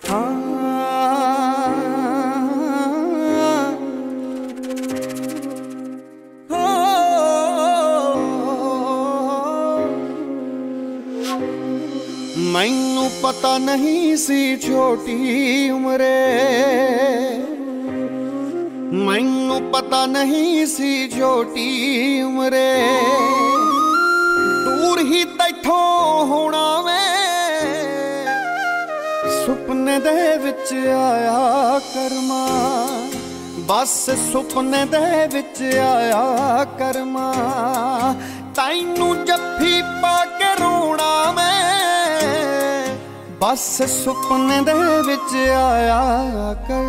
मैनू पता नहीं सी छोटी उम्रे, मैनू पता नहीं सी छोटी उम्रे, दूर ही तैथों होना मैं सुपने दे विच आया करमा, बस सुपने दे विच आया करमा, तैनू जफ्फी पा के रोना मैं बस सुपने दे विच आया कर।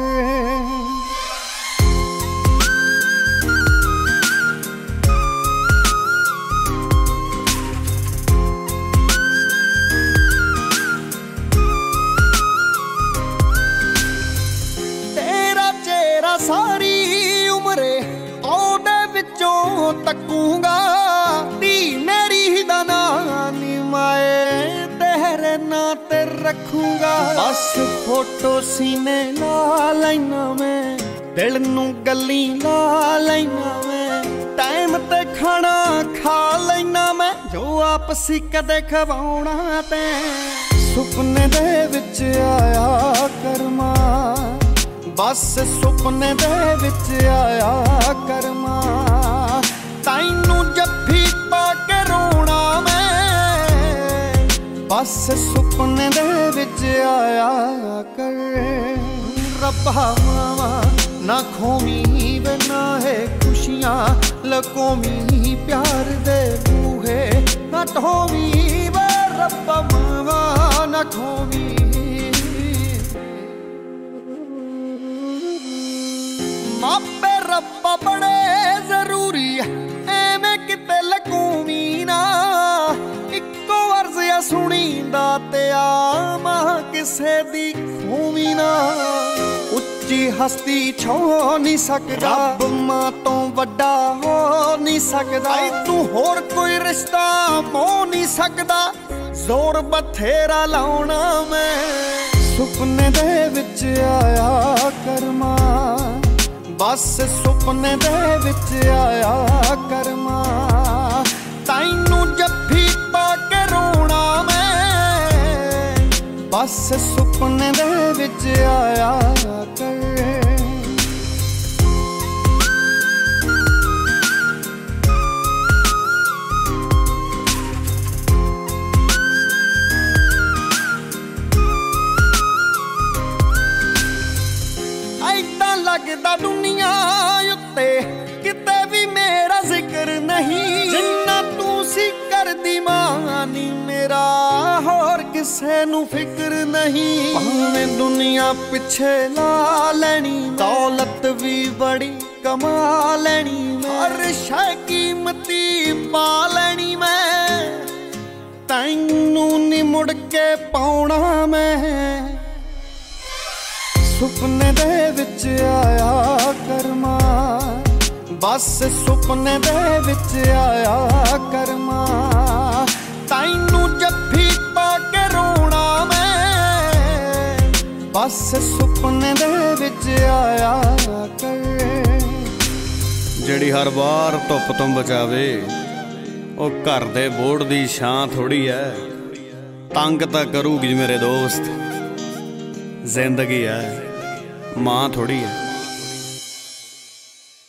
तेरा चेहरा सारी उम्रे ओदे विचों तकूंगा, धी मेरी दा नाम नी माए तेरे नां ते रखूंगा, बस फोटो सीने ला लैना मैं, दिल नू गल्ली ला लैना मैं, टाइम ते खाना खा लैना मैं, जो आपसी कदे खवाउणा ते सुपने दे विच आया करमा, बस सुपने दे विच आया करमा, तैनू जफ्फी पा के रोना मैं बस सुपने दे विच आया कर। रब्बा मावा ना खोमी वे ना है खुशियां लकोमी, प्यार दे बूहे ना ढोवी वे रब्बा मावा ना खोमी, मापे रब्बा बड़े जरूरी एवें किते लकूमी ना, इक्को अर्ज़ सुनींदा ते आमा किसे दी खूमी ना, उच्ची हस्ती छो नहीं सकदा, रब मां तो वड्डा हो नहीं सकदा, तू होर कोई रिश्ता हो नहीं सकदा, जोर बथेरा लाउणा मैं सुपने दे विच आया करमा, बस सुपने दे विच आया करमा, तैनू जफ्फी पा के रोना मैं बस सुपने दे विच आया कर। ऐदां लगदा दुनिया उत्ते किते भी मेरा जिक्र नहीं, जिन्ना तू सी करदी मानी मेरा होर किसे नू फिक्र नहीं, भावें दुनिया पिछे ला लैनी, दौलत भी बड़ी कमा लैनी, हर शै कीमती पा लैनी मैं, तैनू नी मुड़ के पाउणा मैं सुपने दे विच आया करमा, बस सुपने दे विच आया करमा, तैनू जफ्फी पा के रोना मैं बस सुपने दे विच आया कर। ਜਿਹੜੀ हर बार धुप तो बचावे ਉਹ घर दे बोर्ड दी छां थोड़ी है, तंग तां करूगी मेरे दोस्त, जिंदगी है मां थोड़ी है।